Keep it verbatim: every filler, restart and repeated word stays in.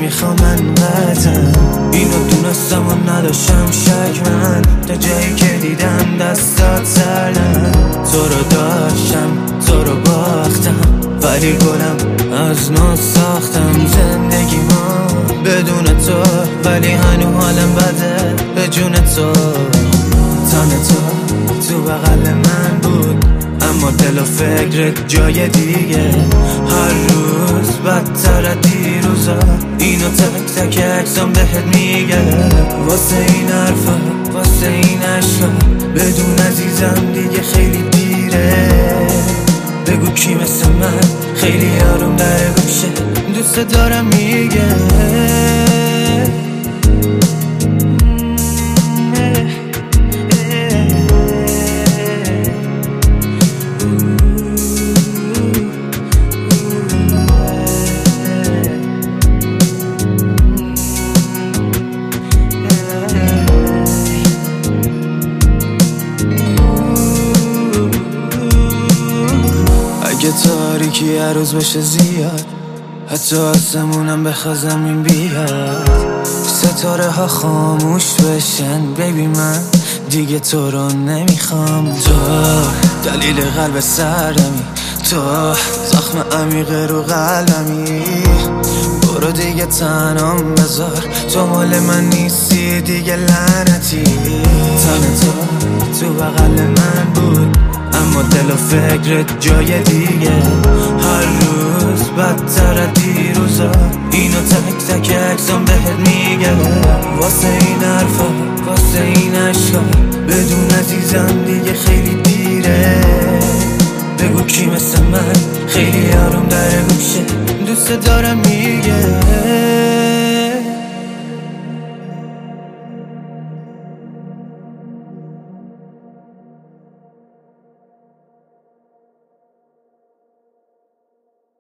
نمیخوام انقدرم، اینو دونستم و نداشتم شک من، تا جایی که دیدم دستات سردم. تو رو داشتم تو رو باختم، ولی گلم از نو ساختم زندگی ما بدون تو، ولی هنو حالم بده به جون تو. تن تو تو بغل من بود، اما دل و فکرت جای دیگه. هر روز بدتر از دیروزا، اینو تک تک عکسام بهت میگه. واسه این حرفا واسه این عشقا، بدون عزیزم دیگه خیلی دیره. بگو کی مثل من خیلی آروم در گوشه دوست دارم میگه. اگه تاریکی هر روز بشه زیاد، حتی آسمونم بخواد زمین بیاد، ستاره ها خاموش بشن، بیبی من دیگه تو رو نمیخوام. تو دلیل قلب سردمی، تو زخم عمیق رو قلبمی. برو دیگه تنام بذار، تو مال من نیستی دیگه لعنتی. تن تو تو بغل من بود، اما دل و فکرت جای دیگه. هر روز بدتر از دیروزا، اینو تک تک عکسام بهت میگه. واسه این حرفا واسه این عشقا، بدون عزیزم دیگه خیلی دیره. بگو کی مثل من خیلی آروم در گوشه دوست دارم میگه.